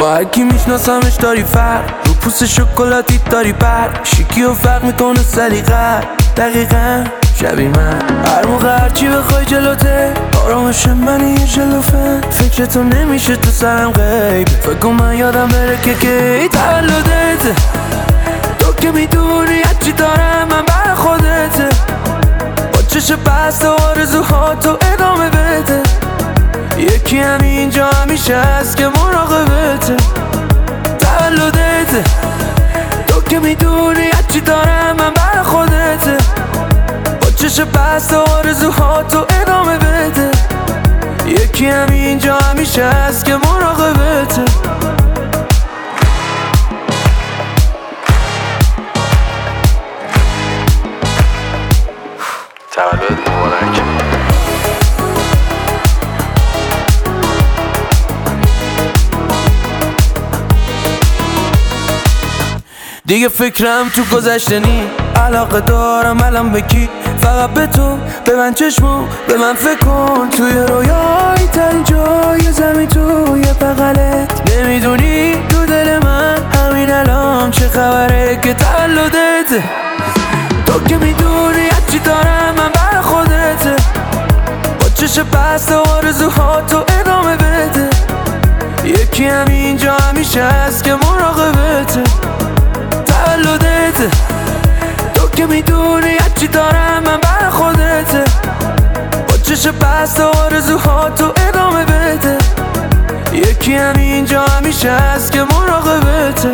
با هر کی میشناسمش داری فرق، رو پوست شکلاتی داری بر شیکی و فرق میکنه سلیقت دقیقا شبیه من. هر موقع هرچی بخوای جلوته آرامش منی یه جلوفه، فکرتو نمیشه تو سرم غیب، فکر کن من یادم بره که کی تولدته. تو که میدونی هرچی دارم من بر خودته، با چشم بسته آرزوهاتو ادامه بده. یکی همینجا همیشه هست که مراقبته. تولدته، تو که میدونی هرچی دارم من بر خودته، با چشم بسته آرزوهاتو ادامه بده. یکی همینجا همیشه هست که مراقبته. تولد مبارک. دیگه فکرم تو گذشته نی، علاقه دارم الان به کی؟ فقط به تو، به من چشمو، به من فکر کن. توی رویای ترین جای زمین توی بغلت، نمیدونی تو دل من همین الان چه خبره که تولدته. تو که میدونی هرچی دارم من بر خودته، با چشم بسته آرزوهاتو ادامه بده. یکی همینجا همیشه هست که مراقبته. تولدته، تو که میدونی هرچی دارم من بر خودته، با چشم بسته آرزوهاتو ادامه بده. یکی همینجا همیشه هست که مراقبته.